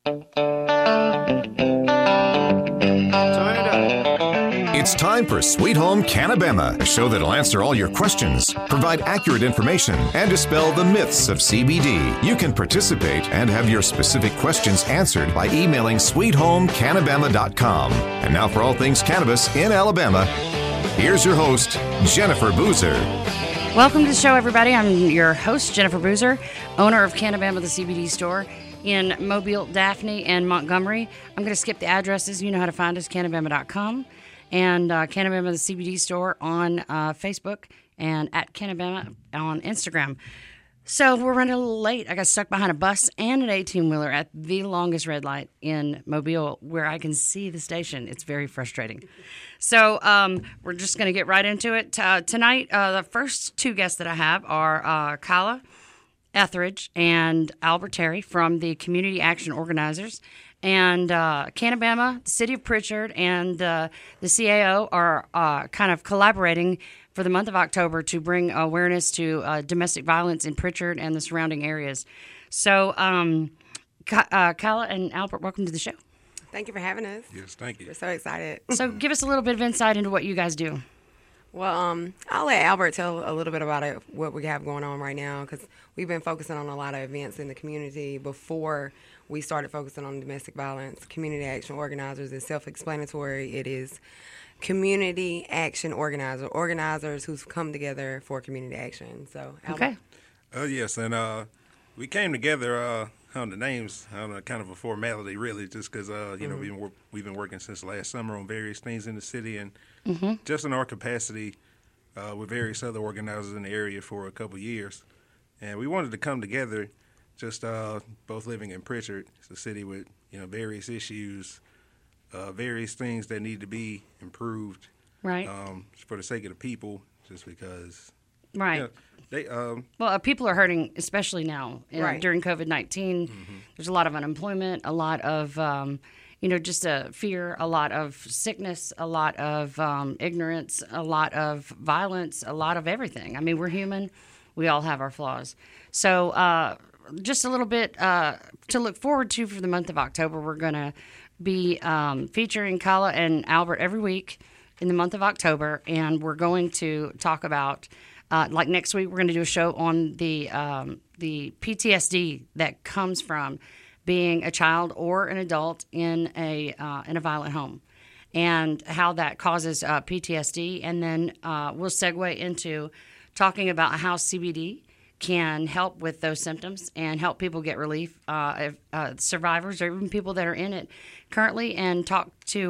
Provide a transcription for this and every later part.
It's time for Sweet Home Cannabama, a show that'll answer all your questions, provide accurate information, and dispel the myths of CBD. You can participate and have your specific questions answered by emailing sweethomecannabama.com. And now for all things cannabis in Alabama, here's your host, Jennifer Boozer. Welcome to the show, everybody. I'm your host, Jennifer Boozer, owner of Cannabama, the CBD store in Mobile, Daphne, and Montgomery. I'm going to skip the addresses. You know how to find us, cannabama.com. And Cannabama, the CBD store on Facebook, and at Cannabama on Instagram. So we're running a little late. I got stuck behind a bus and an 18-wheeler at the longest red light in Mobile where I can see the station. It's very frustrating. So we're just going to get right into it. Tonight, the first two guests that I have are Kyla Etheridge and Albert Terry from the Community Action Organizers. And Cannabama, the City of Pritchard, and the CAO are kind of collaborating for the month of October to bring awareness to domestic violence in Pritchard and the surrounding areas. So, Kyla and Albert, welcome to the show. Thank you for having us. Yes, thank you. We're so excited. So give us a little bit of insight into what you guys do. Well, I'll let Albert tell a little bit about it, what we have going on right now, because we've been focusing on a lot of events in the community before we started focusing on domestic violence. Community Action Organizers is self-explanatory. It is community action organizers who've come together for community action. So, Albert. Okay. Yes, and we came together on the names, kind of a formality, really, just because, we've been working since last summer on various things in the city and just in our capacity with various other organizers in the area for a couple years. And we wanted to come together, just both living in Pritchard. It's a city with, various issues, various things that need to be improved. Right. For the sake of the people, just because. Right. Well, people are hurting, especially now during COVID-19. There's a lot of unemployment, a lot of, just a fear, a lot of sickness, a lot of ignorance, a lot of violence, a lot of everything. I mean, we're human. We all have our flaws. So just a little bit to look forward to for the month of October. We're going to be featuring Kyla and Albert every week in the month of October, and we're going to talk about like next week, we're going to do a show on the PTSD that comes from being a child or an adult in a violent home, and how that causes PTSD. And then we'll segue into talking about how CBD can help with those symptoms and help people get relief, survivors or even people that are in it currently, and talk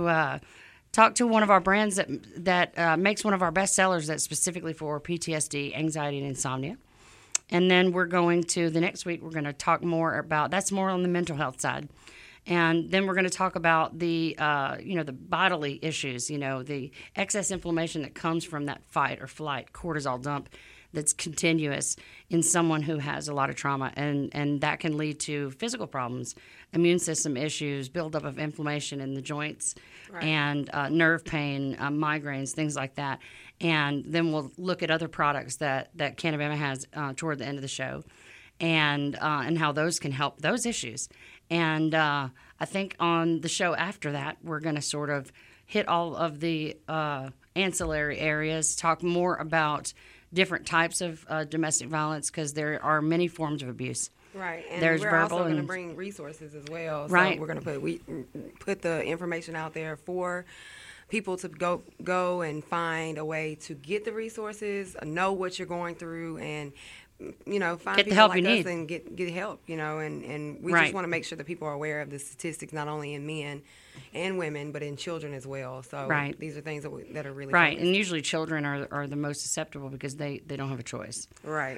to one of our brands that makes one of our best sellers that's specifically for PTSD, anxiety, and insomnia. And then we're going to, the next week, we're going to talk more about, that's more on the mental health side. And then we're going to talk about the bodily issues, the excess inflammation that comes from that fight or flight cortisol dump that's continuous in someone who has a lot of trauma. And that can lead to physical problems, immune system issues, buildup of inflammation in the joints, and nerve pain, migraines, things like that. And then we'll look at other products that Cannabama has toward the end of the show, and how those can help those issues. And I think on the show after that, we're going to sort of hit all of the ancillary areas, talk more about different types of domestic violence, because there are many forms of abuse. Right, and there's we're also going to bring resources as well. So we're going to put the information out there for people to go and find a way to get the resources, know what you're going through, and find get the people help like you us need. and get help. And we just want to make sure that people are aware of the statistics, not only in men and women, but in children as well. So these are things that are really right. focused. And usually children are the most susceptible because they don't have a choice. Right.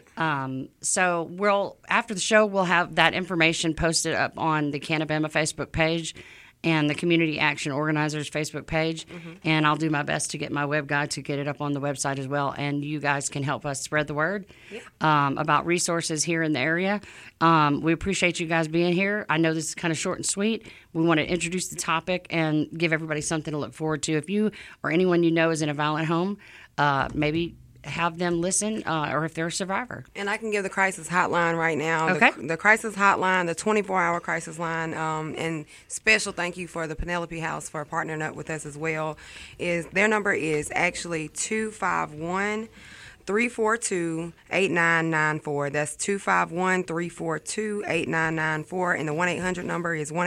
So after the show, we'll have that information posted up on the Cannabama Facebook page and the Community Action Organizers Facebook page. And I'll do my best to get my web guy to get it up on the website as well. And you guys can help us spread the word about resources here in the area. We appreciate you guys being here. I know this is kind of short and sweet. We want to introduce the topic and give everybody something to look forward to. If you or anyone you know is in a violent home, maybe have them listen, or if they're a survivor. And I can give the crisis hotline right now. Okay. The crisis hotline, the 24-hour crisis line, and special thank you for the Penelope House for partnering up with us as well. Their number is actually 251-342-8994. That's 251-342-8994. And the 1-800 number is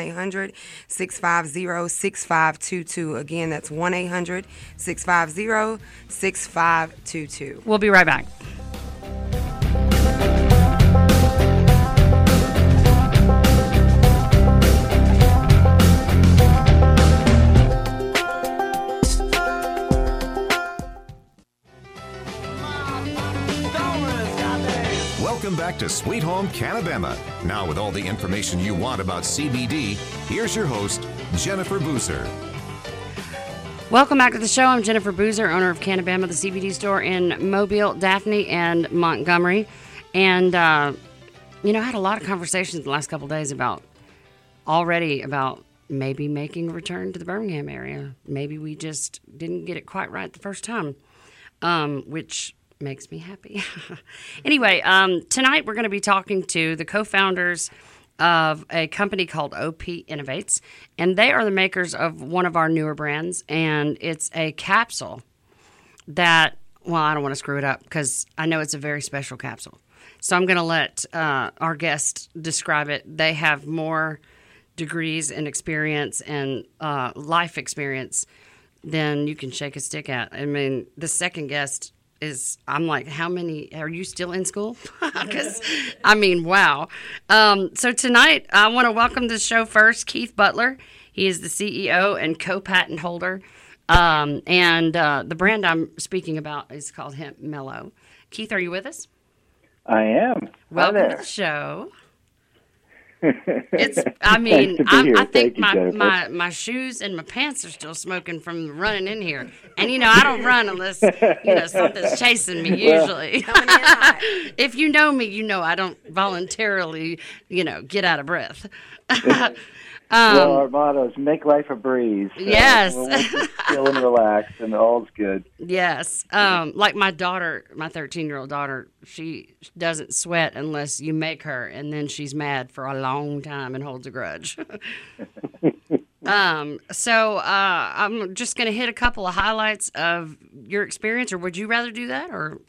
1-800-650-6522. Again, that's 1-800-650-6522. We'll be right back. Welcome back to Sweet Home Canabema. Now, with all the information you want about CBD, here's your host, Jennifer Boozer. Welcome back to the show. I'm Jennifer Boozer, owner of Canabema, the CBD store in Mobile, Daphne, and Montgomery. And, I had a lot of conversations the last couple of days about maybe making a return to the Birmingham area. Maybe we just didn't get it quite right the first time, which makes me happy. Anyway, tonight we're going to be talking to the co-founders of a company called OP Innovates, and they are the makers of one of our newer brands, and it's a capsule that, well, I don't want to screw it up because I know it's a very special capsule. So I'm going to let our guest describe it. They have more degrees and experience and life experience than you can shake a stick at. I mean, the second guest I'm like, how many, are you still in school? Because, wow. So tonight, I want to welcome to the show first Keith Butler. He is the CEO and co-patent holder. And the brand I'm speaking about is called Hemp Mellow. Keith, are you with us? I am. Welcome to the show. I think my shoes and my pants are still smoking from running in here. And, I don't run unless, something's chasing me usually. If you know me, I don't voluntarily, get out of breath. Well, our motto is make life a breeze. So yes. We'll just chill and relax, and all's good. Yes. Like my daughter, my 13-year-old daughter, she doesn't sweat unless you make her, and then she's mad for a long time and holds a grudge. So I'm just going to hit a couple of highlights of your experience, or would you rather do that, or...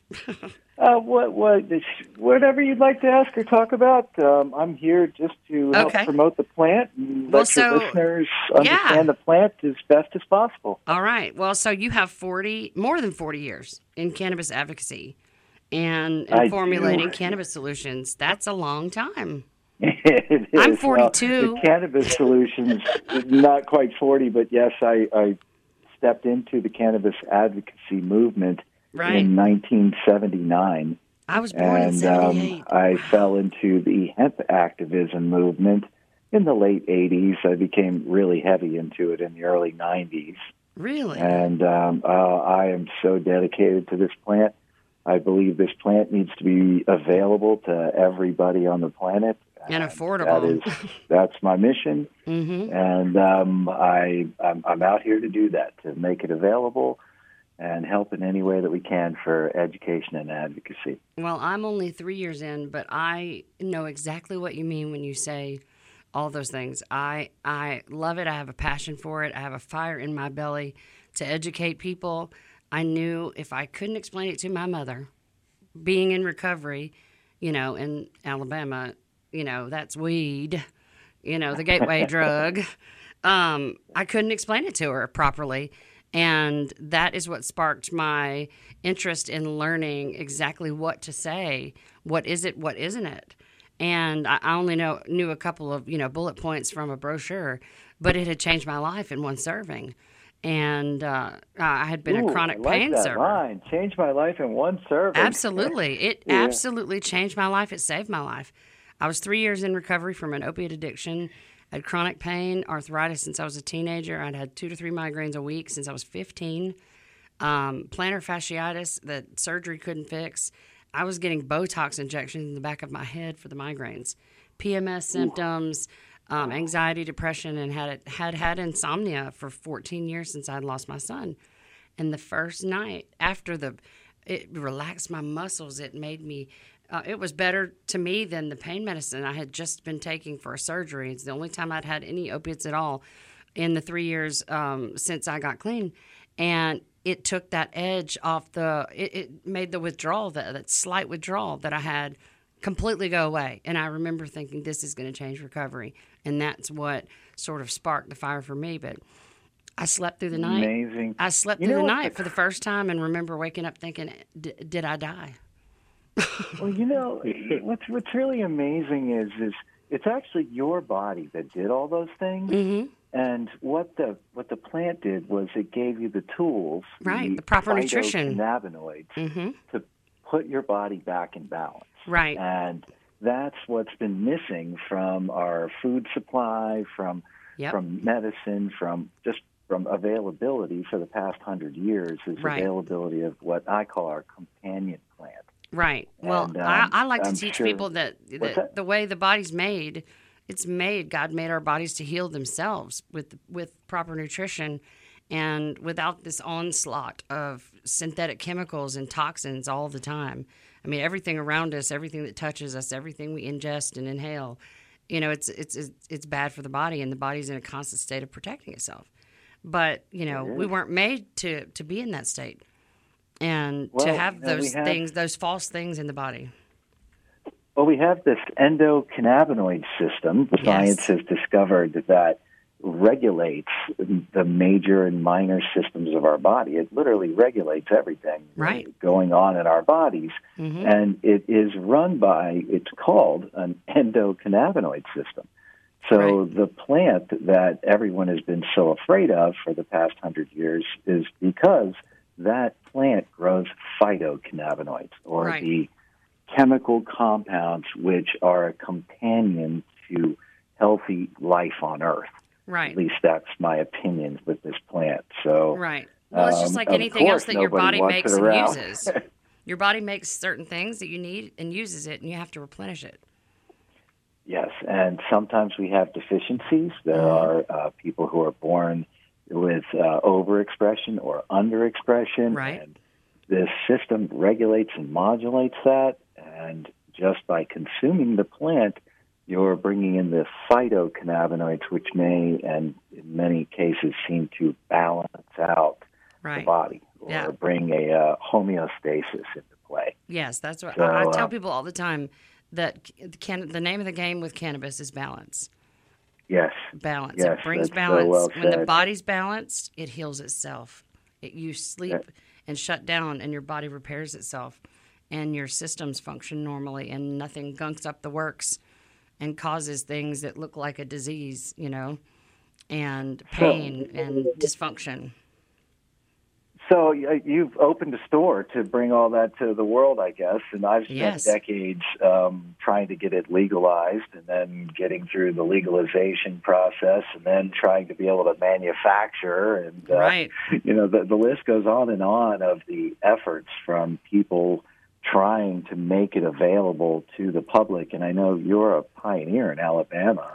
Whatever you'd like to ask or talk about. I'm here just to help promote the plant and let your listeners understand the plant as best as possible. All right. Well, so you have more than 40 years in cannabis advocacy and in formulating cannabis solutions. That's a long time. It is. I'm 42. The cannabis solutions, not quite 40, but yes, I stepped into the cannabis advocacy movement in 1979. I was born in 78. I fell into the hemp activism movement in the late 80s. I became really heavy into it in the early 90s. Really? And I am so dedicated to this plant. I believe this plant needs to be available to everybody on the planet. And affordable. That's my mission. Mm-hmm. And I'm out here to do that, to make it available and help in any way that we can for education and advocacy. Well, I'm only 3 years in, but I know exactly what you mean when you say all those things. I love it. I have a passion for it. I have a fire in my belly to educate people. I knew if I couldn't explain it to my mother, being in recovery, in Alabama, that's weed, the gateway drug. I couldn't explain it to her properly. And that is what sparked my interest in learning exactly what to say. What is it? What isn't it? And I only knew a couple of, bullet points from a brochure, but it had changed my life in one serving. And I had been a chronic pain server. Line. Changed my life in one serving. Absolutely. It absolutely changed my life. It saved my life. I was 3 years in recovery from an opiate addiction. I had chronic pain, arthritis since I was a teenager. I'd had 2 to 3 migraines a week since I was 15. Plantar fasciitis that surgery couldn't fix. I was getting Botox injections in the back of my head for the migraines. PMS symptoms, anxiety, depression, and had insomnia for 14 years since I'd lost my son. And the first night after it relaxed my muscles. It made me. It was better to me than the pain medicine I had just been taking for a surgery. It's the only time I'd had any opiates at all in the 3 years since I got clean. And it took that edge off it made the withdrawal, that slight withdrawal that I had completely go away. And I remember thinking, this is going to change recovery. And that's what sort of sparked the fire for me. But I slept through the night. Amazing. I slept through the night for the first time and remember waking up thinking, did I die? Well, what's really amazing is it's actually your body that did all those things. Mm-hmm. And what the plant did was it gave you the tools, right, the proper nutrition, cannabinoids, mm-hmm. to put your body back in balance. Right. And that's what's been missing from our food supply, from medicine, from availability for the past 100 years is availability of what I call our companion plant. Right. Well, and, I like to teach people that the way the body's made, God made our bodies to heal themselves with proper nutrition and without this onslaught of synthetic chemicals and toxins all the time. I mean, everything around us, everything that touches us, everything we ingest and inhale, it's bad for the body, and the body's in a constant state of protecting itself. But, we weren't made to be in that state and to have those false things in the body. Well, we have this endocannabinoid system. Science has discovered that regulates the major and minor systems of our body. It literally regulates everything going on in our bodies. Mm-hmm. And it is it's called an endocannabinoid system. So the plant that everyone has been so afraid of for the past 100 years is because that plant grows phytocannabinoids, or the chemical compounds which are a companion to healthy life on Earth. Right. At least that's my opinion with this plant. So, well, it's just like anything else that your body makes and uses. Your body makes certain things that you need and uses it, and you have to replenish it. Yes, and sometimes we have deficiencies. There are people who are born with overexpression or underexpression. Right. And this system regulates and modulates that, and just by consuming the plant, you're bringing in the phytocannabinoids, which may, and in many cases, seem to balance out the body or bring a homeostasis into play. Yes, that's what I tell people all the time, that the name of the game with cannabis is balance. Yes. Balance. Yes, it brings balance. So well when the body's balanced, it heals itself. You sleep and shut down, and your body repairs itself, and your systems function normally, and nothing gunks up the works and causes things that look like a disease, and pain and dysfunction. So you've opened a store to bring all that to the world, I guess, and I've spent decades trying to get it legalized, and then getting through the legalization process, and then trying to be able to manufacture, and the list goes on and on of the efforts from people trying to make it available to the public. And I know you're a pioneer in Alabama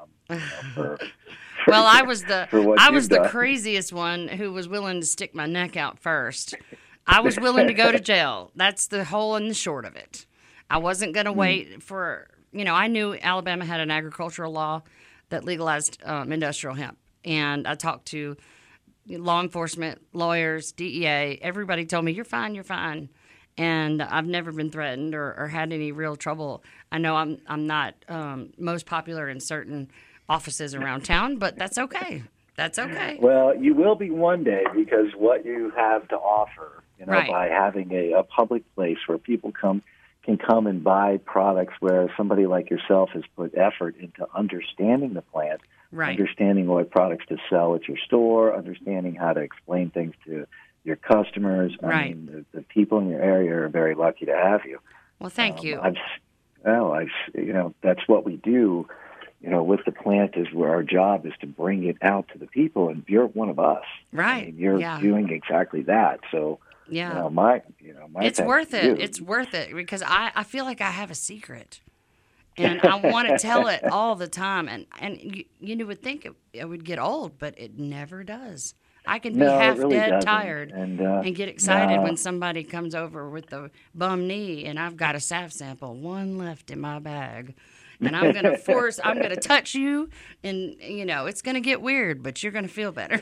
Well, I was the craziest one who was willing to stick my neck out first. I was willing to go to jail. That's the whole and the short of it. I wasn't going to wait for, I knew Alabama had an agricultural law that legalized industrial hemp. And I talked to law enforcement, lawyers, DEA. Everybody told me, you're fine, you're fine. And I've never been threatened or had any real trouble. I know I'm not most popular in certain offices around town, but that's okay. That's okay. Well, you will be one day, because what you have to offer, by having a public place where people can come and buy products, where somebody like yourself has put effort into understanding the plant, understanding what products to sell at your store, understanding how to explain things to your customers. I mean, the people in your area are very lucky to have you. Well, thank you. That's what we do. With the plant, is where our job is to bring it out to the people, and you're one of us. Right. I mean, you're doing exactly that. So, my it's worth it. It's worth it, because I feel like I have a secret, and I want to tell it all the time. And you would think it would get old, but it never does. I can be dead tired and get excited when somebody comes over with the bum knee and I've got a staph sample, one left in my bag. And I'm going to touch you, and, it's going to get weird, but you're going to feel better.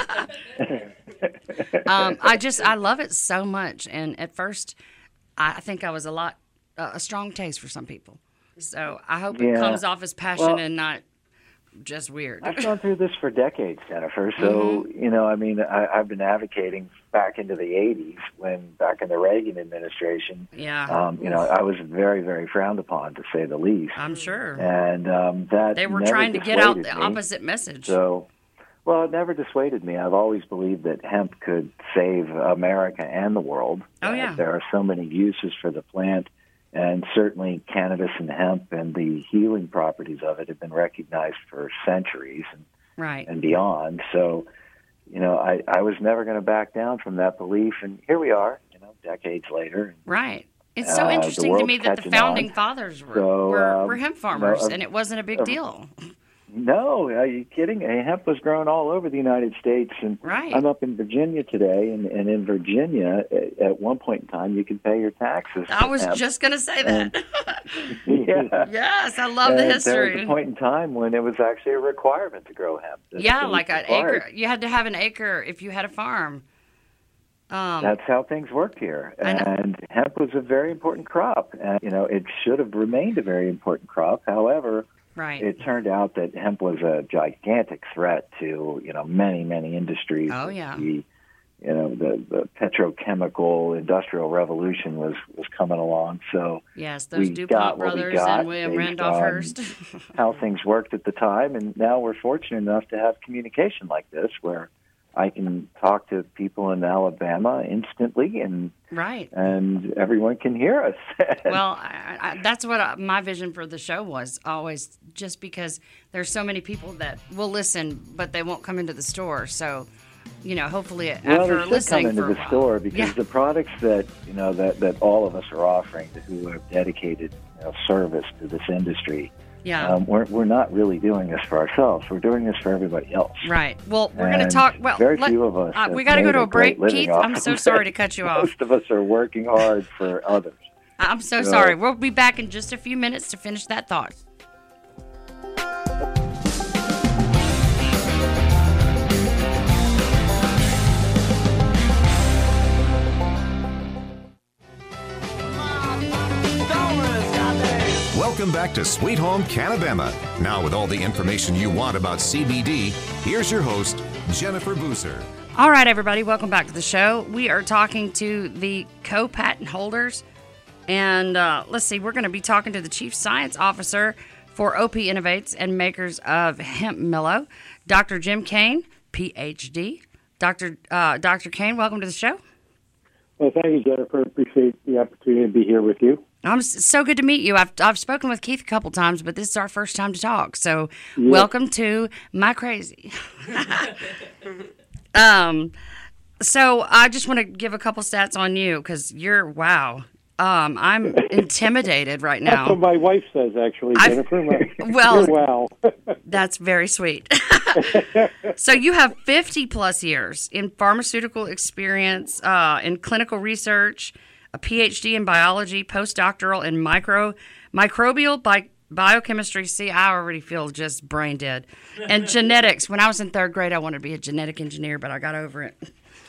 I love it so much. And at first, I think I was a strong taste for some people. So I hope it comes off as passion and not just weird. I've gone through this for decades, Jennifer. So, I've been advocating back into the 80s back in the Reagan administration. Yeah. I was very, very frowned upon, to say the least. I'm sure. And that they were trying to get out the opposite message. So, well, it never dissuaded me. I've always believed that hemp could save America and the world. Oh, yeah. There are so many uses for the plant. And certainly cannabis and hemp and the healing properties of it have been recognized for centuries and beyond. So, I was never going to back down from that belief. And here we are, decades later. Right. It's so interesting to me that the founding fathers were hemp farmers, and it wasn't a big deal. No, are you kidding? Hemp was grown all over the United States, and I'm up in Virginia today, and in Virginia, at one point in time, you could pay your taxes. I was just going to say that. Yeah. Yes, I love the history. There was a point in time when it was actually a requirement to grow hemp. Like an acre. You had to have an acre if you had a farm. That's how things worked here. And hemp was a very important crop. And, it should have remained a very important crop. However, it turned out that hemp was a gigantic threat to, many, many industries. Oh, yeah. The petrochemical industrial revolution was coming along. So yes, those DuPont brothers and William Randolph Hearst. How things worked at the time. And now we're fortunate enough to have communication like this where I can talk to people in Alabama instantly, and everyone can hear us. Well, that's what my vision for the show was always, just because there's so many people that will listen, but they won't come into the store. So, hopefully after listening come into the store, because the products that that all of us are offering to who have dedicated service to this industry. Yeah, we're not really doing this for ourselves. We're doing this for everybody else. Right. Well, we're going to talk. Well, very few of us. We got to go to a break, Keith. I'm so sorry to cut you off. Most of us are working hard for others. I'm so sorry. We'll be back in just a few minutes to finish that thought. Welcome back to Sweet Home Canabema. Now, with all the information you want about CBD, here's your host, Jennifer Boozer. All right, everybody, welcome back to the show. We are talking to the co-patent holders, and let's see, we're going to be talking to the Chief Science Officer for OP Innovates and makers of Hemp Mellow, Dr. Jim Kane, Ph.D. Dr. Kane, welcome to the show. Well, thank you, Jennifer. Appreciate the opportunity to be here with you. It's so good to meet you. I've spoken with Keith a couple times, but this is our first time to talk. So welcome to my crazy. So I just want to give a couple stats on you because wow. I'm intimidated right now. That's what my wife says, actually, Jennifer. Well, wow. That's very sweet. So you have 50-plus years in pharmaceutical experience, in clinical research, a Ph.D. in biology, postdoctoral in microbial biochemistry. See, I already feel just brain dead. And genetics. When I was in third grade, I wanted to be a genetic engineer, but I got over it.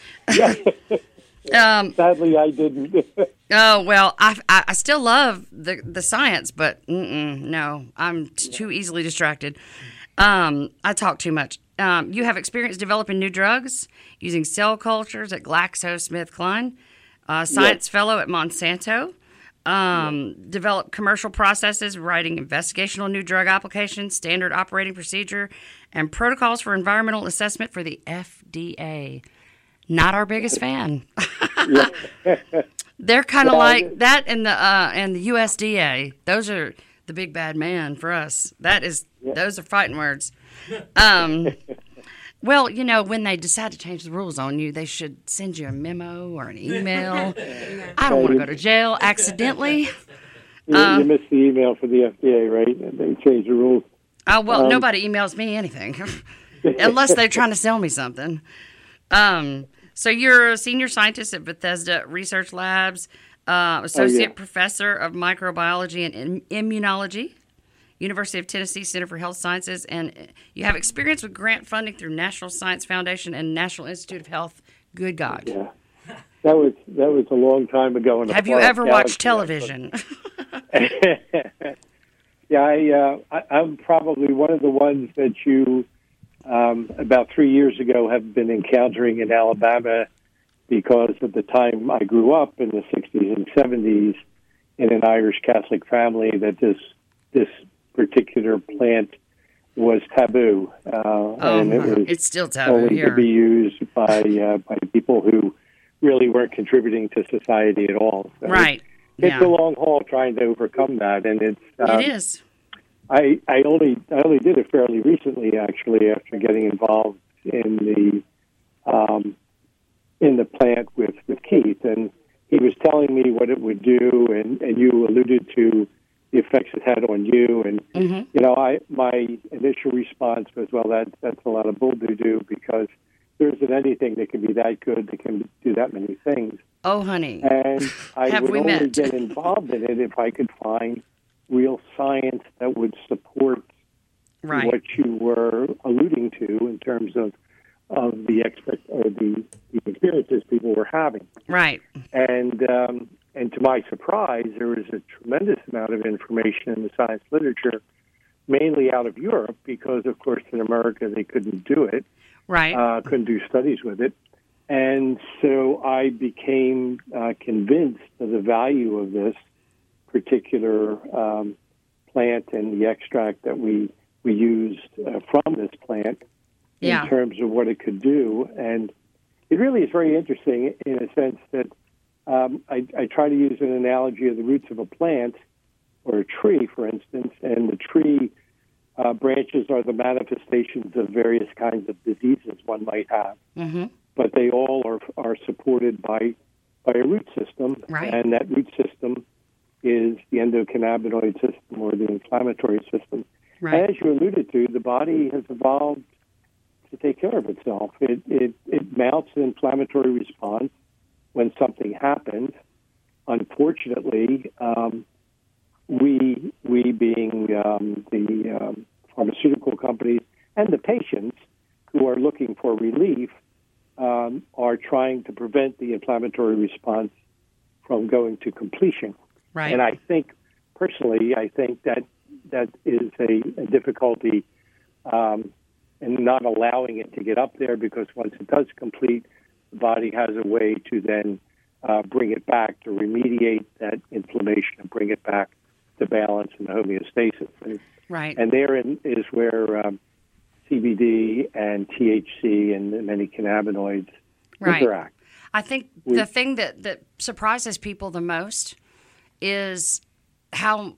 Sadly, I didn't. Oh, well, I still love the science, but no, I'm too easily distracted. I talk too much. You have experience developing new drugs using cell cultures at GlaxoSmithKline, science fellow at Monsanto, develop commercial processes, writing investigational new drug applications, standard operating procedure, and protocols for environmental assessment for the FDA. Not our biggest fan. They're kind of like that, and the USDA. Those are the big bad man for us. Those are fighting words. Well, when they decide to change the rules on you, they should send you a memo or an email. I don't want to go to jail accidentally. You missed the email for the FDA, right? And they changed the rules. Well, nobody emails me anything unless they're trying to sell me something. So you're a senior scientist at Bethesda Research Labs, associate professor of microbiology and immunology, University of Tennessee Center for Health Sciences, and you have experience with grant funding through National Science Foundation and National Institute of Health. Good God. Yeah. That was a long time ago. Have you ever watched television? Yeah, I'm probably one of the ones that you, about 3 years ago, have been encountering in Alabama because of the time I grew up in the 60s and 70s in an Irish Catholic family that this particular plant was taboo. And it's still taboo only here. to be used by people who really weren't contributing to society at all. So right. It's a long haul trying to overcome that, and it's. It is. I only did it fairly recently, actually, after getting involved in the plant with Keith, and he was telling me what it would do, and you alluded to the effects it had on you, and my initial response was, well, that's a lot of bull doo-doo, because there isn't anything that can be that good that can do that many things. Oh, honey. And I would only get involved in it if I could find real science that would support what you were alluding to in terms of the experiences people were having. Right. And to my surprise, there was a tremendous amount of information in the science literature, mainly out of Europe, because, of course, in America they couldn't do it. Right. Couldn't do studies with it. And so I became convinced of the value of this particular plant and the extract that we used from this plant in terms of what it could do. And it really is very interesting in a sense that I try to use an analogy of the roots of a plant or a tree, for instance, and the tree branches are the manifestations of various kinds of diseases one might have. Mm-hmm. But they all are supported by a root system, and that root system is the endocannabinoid system or the inflammatory system. Right. As you alluded to, the body has evolved to take care of itself. It mounts an inflammatory response when something happens. Unfortunately, we being the pharmaceutical companies and the patients who are looking for relief are trying to prevent the inflammatory response from going to completion. Right. And I think, personally, that is a difficulty in not allowing it to get up there, because once it does complete, the body has a way to then bring it back, to remediate that inflammation and bring it back to balance and homeostasis. Right. And therein is where CBD and THC and many cannabinoids interact. I think the thing that surprises people the most is how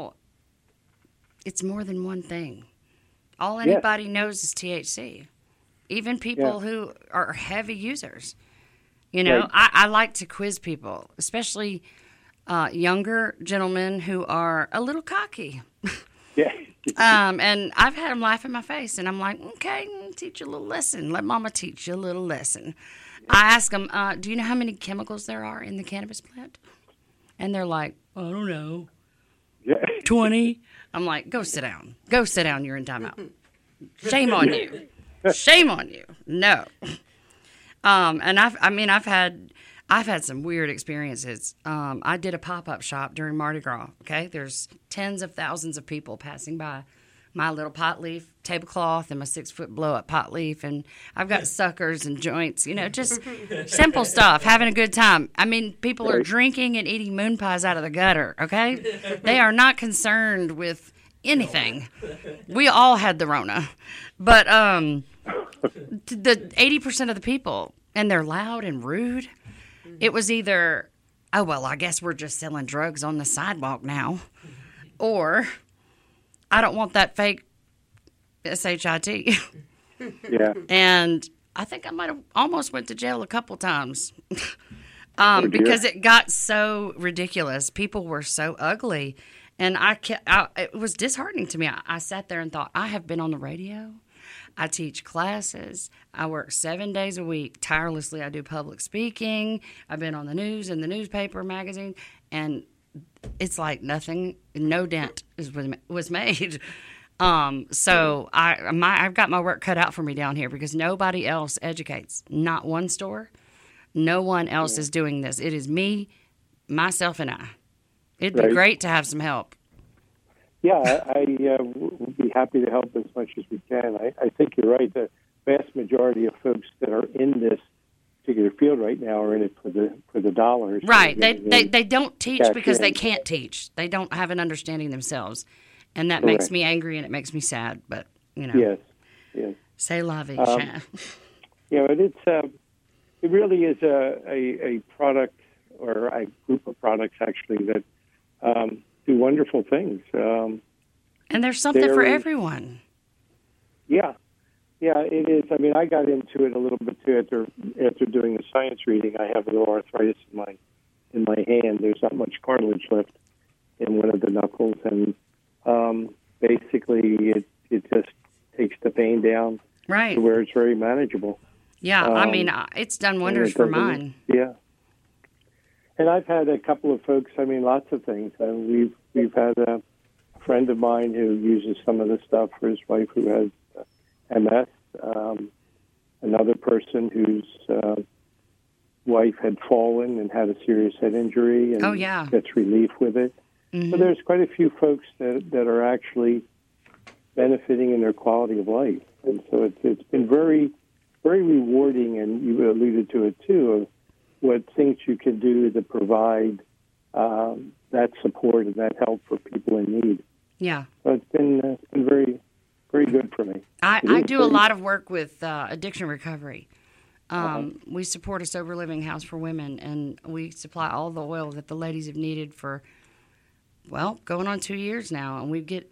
it's more than one thing. All anybody knows is THC. Even people who are heavy users. You know, I like to quiz people, especially younger gentlemen who are a little cocky. Yeah. And I've had them laugh in my face, and I'm like, okay, teach you a little lesson. Let mama teach you a little lesson. I ask them, do you know how many chemicals there are in the cannabis plant? And they're like, I don't know. 20? I'm like, go sit down. Go sit down. You're in timeout. Shame on you. Shame on you. No. And I've had some weird experiences. I did a pop-up shop during Mardi Gras, okay? There's tens of thousands of people passing by my little pot leaf tablecloth and my 6-foot blow-up pot leaf, and I've got suckers and joints, you know, just simple stuff, having a good time. I mean, people are drinking and eating moon pies out of the gutter, okay? They are not concerned with anything. We all had the Rona. But the 80% of the people, and they're loud and rude, it was either, oh, well, I guess we're just selling drugs on the sidewalk now, or I don't want that fake SHIT. Yeah. And I think I might have almost went to jail a couple times because it got so ridiculous. People were so ugly. And it was disheartening to me. I sat there and thought, I have been on the radio. I teach classes. I work 7 days a week tirelessly. I do public speaking. I've been on the news in the newspaper, magazine, and it's like nothing, no dent was made. So I've got my work cut out for me down here because nobody else educates. Not one store. No one else is doing this. It is me, myself, and I. It'd be great to have some help. Yeah, I would be happy to help as much as we can. I think you're right. The vast majority of folks that are in this particular field right now are in it for the dollars. Right. They don't teach because they can't teach. They don't have an understanding themselves. And that makes me angry and it makes me sad. But, you know. Yes. C'est la vie. Yeah, but it really is a product or a group of products, actually, that do wonderful things. And there's something for everyone. Yeah, it is. I mean, I got into it a little bit too after doing the science reading. I have a little arthritis in my hand. There's not much cartilage left in one of the knuckles, and basically it just takes the pain down to where it's very manageable. Yeah, I mean, it's done wonders for mine. Yeah. And I've had a couple of folks, I mean, lots of things. We've had a friend of mine who uses some of the stuff for his wife who has MS. Another person whose wife had fallen and had a serious head injury and gets relief with it. Mm-hmm. So there's quite a few folks that are actually benefiting in their quality of life. And so it's been very, very rewarding, and you alluded to it too, of what things you can do to provide that support and that help for people in need. Yeah. So it's been very, very good for me. I do a lot of work with addiction recovery. We support a sober living house for women, and we supply all the oil that the ladies have needed for, going on 2 years now. And we get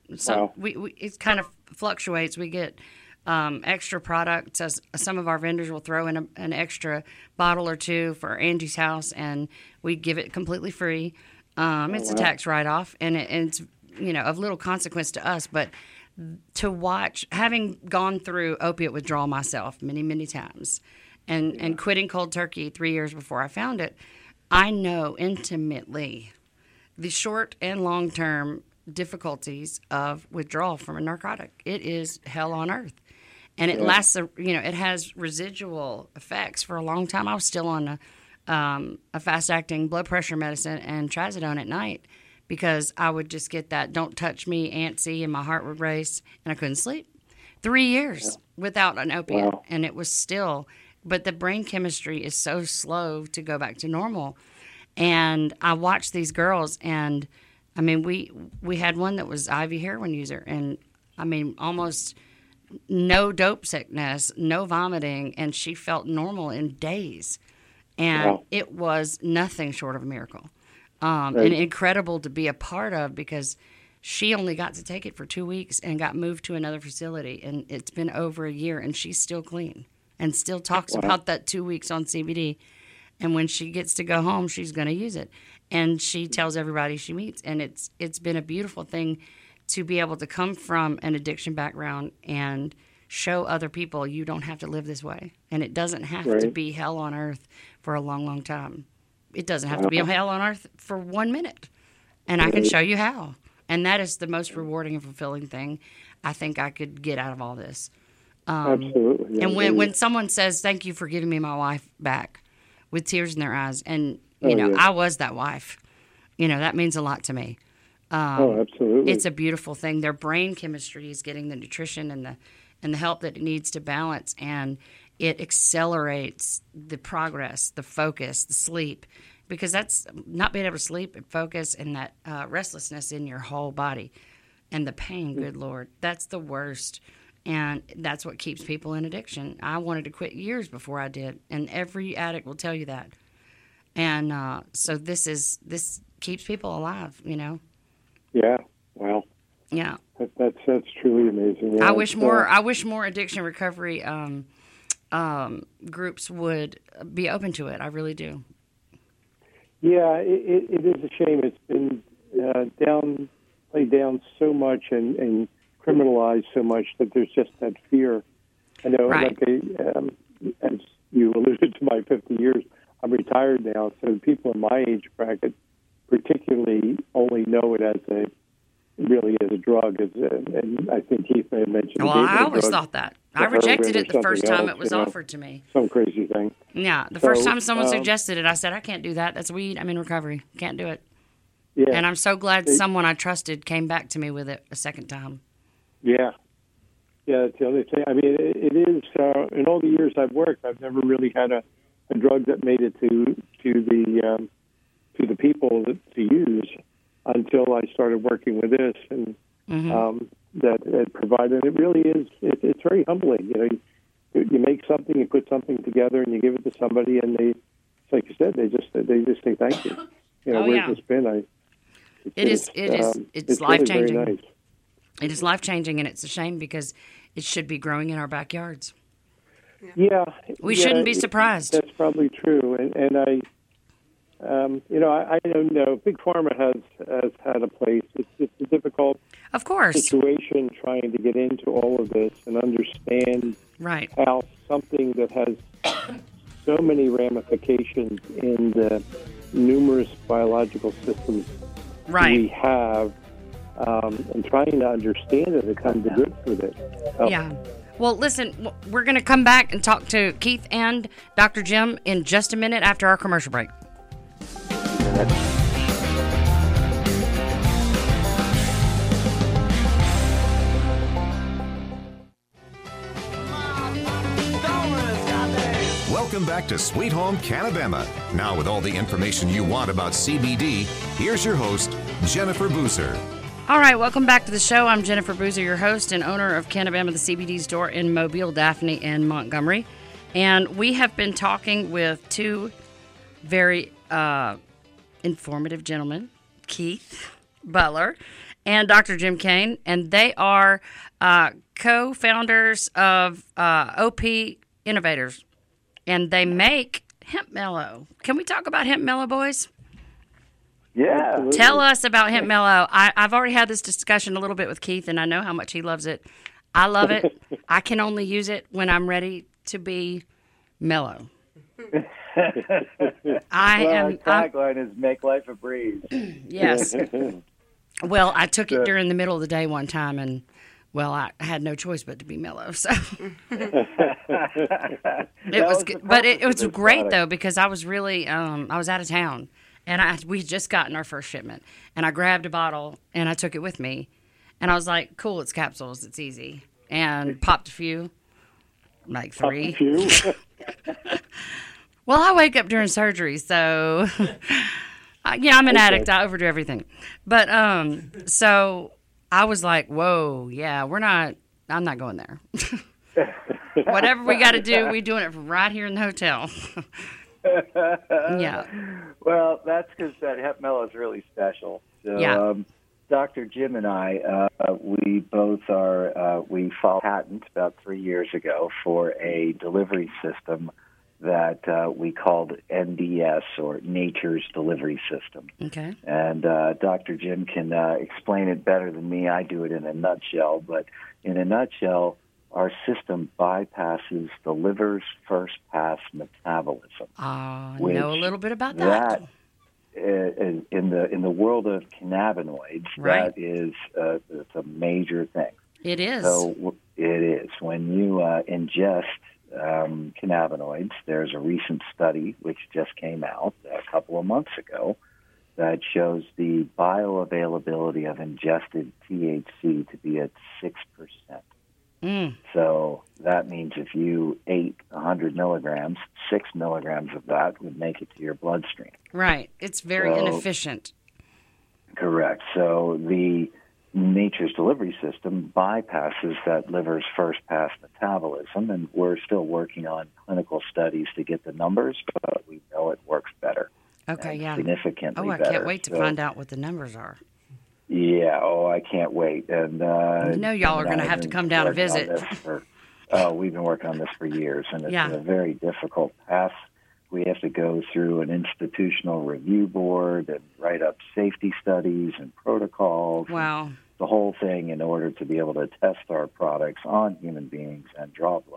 it kind of fluctuates. We get extra products. As some of our vendors will throw in an extra bottle or two for Angie's house, and we give it completely free. It's a tax write-off, and it's of little consequence to us. But to watch, having gone through opiate withdrawal myself many, many times, and quitting cold turkey 3 years before I found it, I know intimately the short and long-term difficulties of withdrawal from a narcotic. It is hell on earth. And it lasts, it has residual effects for a long time. I was still on a fast-acting blood pressure medicine and trazodone at night because I would just get that don't touch me antsy and my heart would race and I couldn't sleep. 3 years without an opiate. Wow. And it was still, but the brain chemistry is so slow to go back to normal. And I watched these girls, and I mean, we had one that was IV heroin user, and I mean, almost no dope sickness, no vomiting, and she felt normal in days. And it was nothing short of a miracle. And incredible to be a part of, because she only got to take it for 2 weeks and got moved to another facility. And it's been over a year, and she's still clean and still talks about that 2 weeks on CBD. And when she gets to go home, she's going to use it. And she tells everybody she meets. And it's been a beautiful thing to be able to come from an addiction background and show other people you don't have to live this way. And it doesn't have to be hell on earth for a long, long time. It doesn't have to be hell on earth for 1 minute. And I can show you how. And that is the most rewarding and fulfilling thing I think I could get out of all this. Absolutely. And when someone says, thank you for giving me my wife back, with tears in their eyes, and, I was that wife, that means a lot to me. Absolutely. It's a beautiful thing. Their brain chemistry is getting the nutrition and the help that it needs to balance, and it accelerates the progress, the focus, the sleep, because that's not being able to sleep and focus and that restlessness in your whole body and the pain, good Lord, that's the worst. And that's what keeps people in addiction. I wanted to quit years before I did, and every addict will tell you that. And so this keeps people alive, Yeah. Wow. Yeah. That's truly amazing. Yeah, I wish more addiction recovery groups would be open to it. I really do. Yeah, it is a shame. It's been played down so much and criminalized so much that there's just that fear I know, Right. as you alluded to my 50 years, I'm retired now, so people in my age bracket particularly only know it as a drug. And I think Keith may have mentioned. Well, I always thought that. I rejected it the first time it was offered to me. Some crazy thing. Yeah, the first time someone suggested it, I said, I can't do that. That's weed. I'm in recovery. Can't do it. Yeah. And I'm so glad someone I trusted came back to me with it a second time. Yeah. Yeah, that's the other thing. I mean, it is, in all the years I've worked, I've never really had a drug that made it to the people to use until I started working with this, and that provided. It really is. It's very humbling. You know, you make something, you put something together, and you give it to somebody, and they, like you said, they just say thank you. You know, where's this been? It's life changing. Really nice. It is life changing, and it's a shame because it should be growing in our backyards. Yeah, we shouldn't be surprised. That's probably true, and I don't know. Big Pharma has had a place. It's a difficult, of course, situation trying to get into all of this and understand how something that has so many ramifications in the numerous biological systems we have, and trying to understand it and come to grips with it. Yeah. Well, listen, we're going to come back and talk to Keith and Dr. Jim in just a minute after our commercial break. Welcome back to Sweet Home Canabema. Now with all the information you want about CBD, here's your host, Jennifer Boozer. All right, welcome back to the show. I'm Jennifer Boozer, your host and owner of Canabema, the CBD store in Mobile, Daphne, and Montgomery. And we have been talking with two very informative gentlemen, Keith Butler and Dr. Jim Kane, and they are co-founders of OP Innovators, and they make Hemp Mellow. Can we talk about Hemp Mellow, boys? Yeah. Tell us about Hemp Mellow. I've already had this discussion a little bit with Keith, and I know how much he loves it. I love it. I can only use it when I'm ready to be mellow. Our tagline is "Make life a breeze." Yes. Well, I took it during the middle of the day one time, and I had no choice but to be mellow. So it was great though, because I was really I was out of town, and we had just gotten our first shipment, and I grabbed a bottle and I took it with me, and I was like, "Cool, it's capsules, it's easy," and popped a few, like 3. Well, I wake up during surgery, so I'm an addict. I overdo everything, but so I was like, "Whoa, yeah, I'm not going there." Whatever we got to do, we're doing it right here in the hotel. Yeah. Well, that's because that Hemp Mellow is really special. So, Dr. Jim and I, we both we filed patent about 3 years ago for a delivery system that we called NDS, or Nature's Delivery System. Okay. And Dr. Jim can explain it better than me. I do it in a nutshell, but in a nutshell, our system bypasses the liver's first-pass metabolism. I know a little bit about that. In the world of cannabinoids, that is it's a major thing. It is. So it is. When you ingest cannabinoids, there's a recent study which just came out a couple of months ago that shows the bioavailability of ingested THC to be at 6%. So that means if you ate 100 milligrams, 6 milligrams of that would make it to your bloodstream. Right. It's very inefficient. Correct. So the Nature's Delivery System bypasses that liver's first-pass metabolism, and we're still working on clinical studies to get the numbers, but we know it works better. Okay, significantly better. I can't wait to find out what the numbers are. Yeah, I can't wait. And y'all are going to have to come down and visit. We've been working on this for years, and it's a very difficult path. We have to go through an institutional review board and write up safety studies and protocols. Wow. The whole thing in order to be able to test our products on human beings and draw blood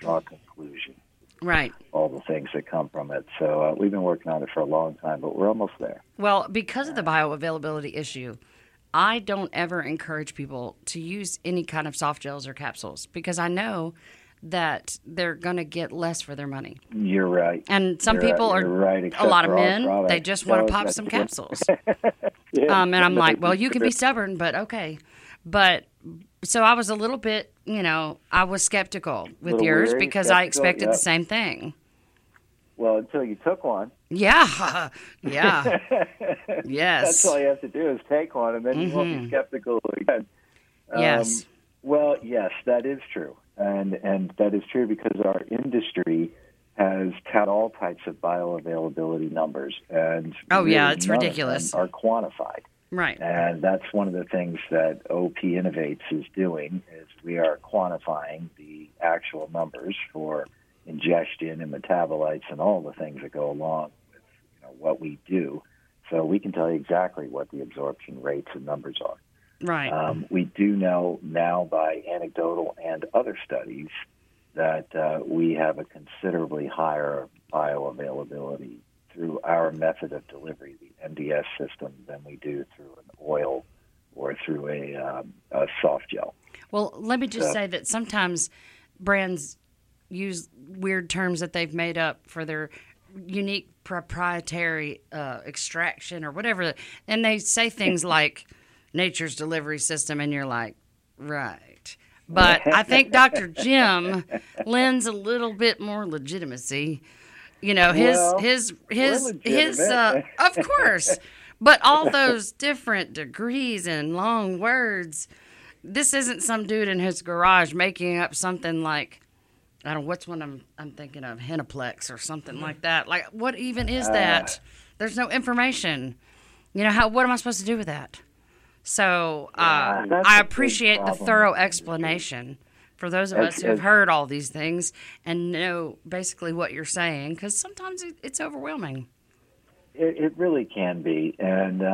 draw conclusions. Right. All the things that come from it. So we've been working on it for a long time, but we're almost there. Well, because of the bioavailability issue, I don't ever encourage people to use any kind of soft gels or capsules because I know that they're going to get less for their money. You're right. And some people are, right, a lot of men, they just want to pop some capsules. And I'm like, well, you can be stubborn, but okay. But so I was a little bit, I was skeptical with yours because I expected the same thing. Well, until you took one. Yeah. Yeah. Yes. That's all you have to do is take one, and then you won't be skeptical again. Yes. Well, yes, that is true. And that is true because our industry has had all types of bioavailability numbers. And it's ridiculous. Are quantified. Right. And that's one of the things that OP Innovates is doing is we are quantifying the actual numbers for ingestion and metabolites and all the things that go along with what we do. So we can tell you exactly what the absorption rates and numbers are. Right. We do know now by anecdotal and other studies that we have a considerably higher bioavailability through our method of delivery, the MDS system, than we do through an oil or through a soft gel. Well, let me just say that sometimes brands use weird terms that they've made up for their unique proprietary extraction or whatever, and they say things like nature's delivery system, and you're like, right. But I think Dr. Jim lends a little bit more legitimacy. His of course. But all those different degrees and long words, this isn't some dude in his garage making up something like, I don't know, what's one I'm thinking of, Henaplex or something like that. Like, what even is that? There's no information. What am I supposed to do with that? So I appreciate the thorough explanation for those of us who have heard all these things and know basically what you're saying, because sometimes it's overwhelming. It really can be. And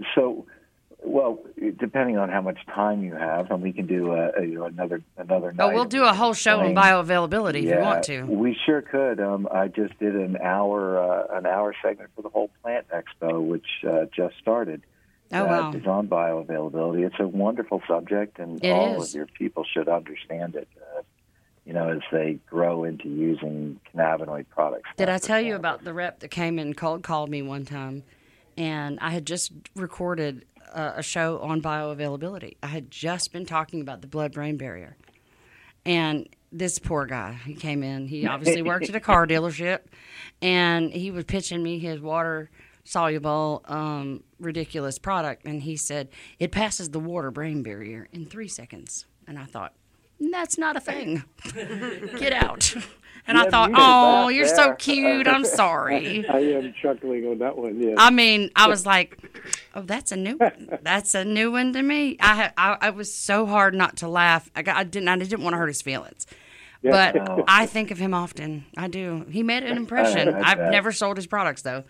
depending on how much time you have, and we can do another night. Oh, we'll do a whole show on bioavailability if you want to. We sure could. I just did an hour segment for the whole Plant Expo, which just started. Oh, wow. It's on bioavailability. It's a wonderful subject, and all of your people should understand it, as they grow into using cannabinoid products. Did I tell you about the rep that came and called me one time, and I had just recorded a show on bioavailability. I had just been talking about the blood-brain barrier, and this poor guy, he came in. He obviously worked at a car dealership, and he was pitching me his water-soluble, ridiculous product, and he said, it passes the water-brain barrier in 3 seconds. And I thought, that's not a thing. Get out. And I thought, oh, you're so cute. I'm sorry. I am chuckling on that one, yeah. I mean, I was like, oh, that's a new one. That's a new one to me. I was so hard not to laugh. I didn't want to hurt his feelings. But I think of him often. I do. He made an impression. I've never sold his products, though.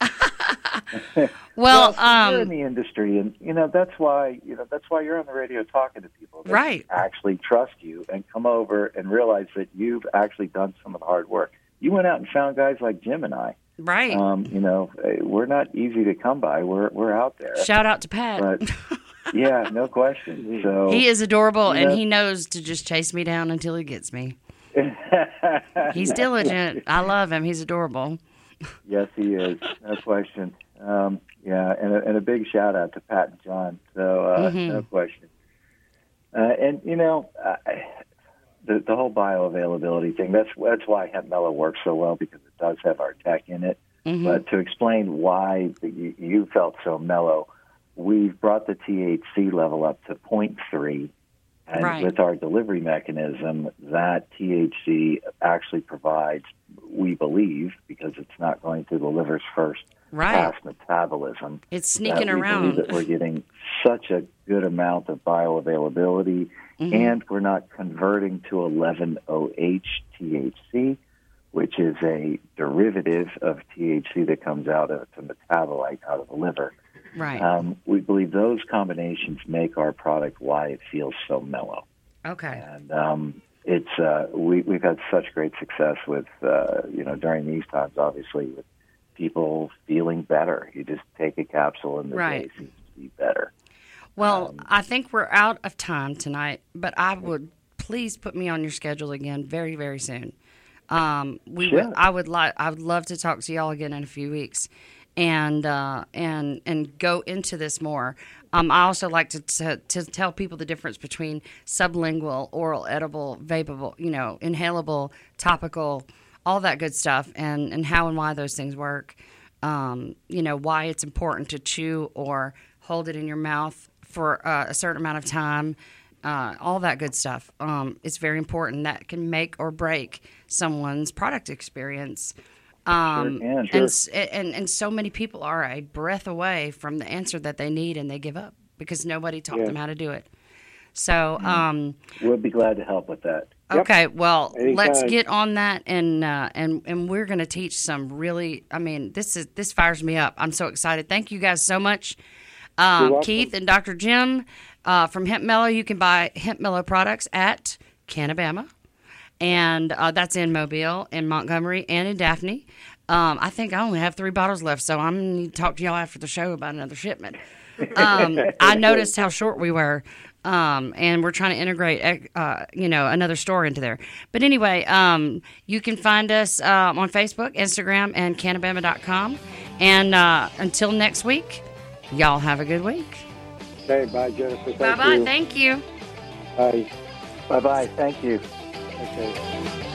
Well, you're in the industry, and that's why you're on the radio talking to people. Right. Actually trust you and come over and realize that you've actually done some of the hard work. You went out and found guys like Jim and I. Right. We're not easy to come by. We're out there. Shout out to Pat. But, yeah, no question. So he is adorable, and he knows to just chase me down until he gets me. He's diligent. I love him. He's adorable. Yes, he is. No question. And a big shout out to Pat and John. So no question. The whole bioavailability thing. That's why Hemp Mellow works so well, because it does have our tech in it. Mm-hmm. But to explain why you felt so mellow, we've brought the THC level up to 0.3. And with our delivery mechanism, that THC actually provides, we believe, because it's not going through the liver's first pass metabolism. It's sneaking around. We believe that we're getting such a good amount of bioavailability, and we're not converting to 11-OH THC, which is a derivative of THC that comes out of a metabolite out of the liver. Right. We believe those combinations make our product why it feels so mellow. Okay. And we've had such great success with during these times, obviously, with people feeling better. You just take a capsule and the day seems to be better. Well, I think we're out of time tonight, but I would please put me on your schedule again very, very soon. Sure. I would love to talk to y'all again in a few weeks, and go into this more. I also like to tell people the difference between sublingual, oral, edible, vapable, inhalable, topical, all that good stuff, and how and why those things work. Why it's important to chew or hold it in your mouth for a certain amount of time. All that good stuff. It's very important. That can make or break someone's product experience. Sure. And so many people are a breath away from the answer that they need, and they give up because nobody taught them how to do it. So we'll be glad to help with that. Okay, well, Anytime. Let's get on that, and we're going to teach some really. I mean, this fires me up. I'm so excited. Thank you guys so much, Keith and Dr. Jim from Hemp Mellow. You can buy Hemp Mellow products at Canabama. And that's in Mobile, in Montgomery, and in Daphne. I think I only have 3 bottles left, so I'm going to talk to y'all after the show about another shipment. I noticed how short we were, and we're trying to integrate, another store into there. But anyway, you can find us on Facebook, Instagram, and Canabama.com. And until next week, y'all have a good week. Okay, bye, Jennifer. Bye-bye. Thank you. Bye. Bye-bye. Thank you. Okay.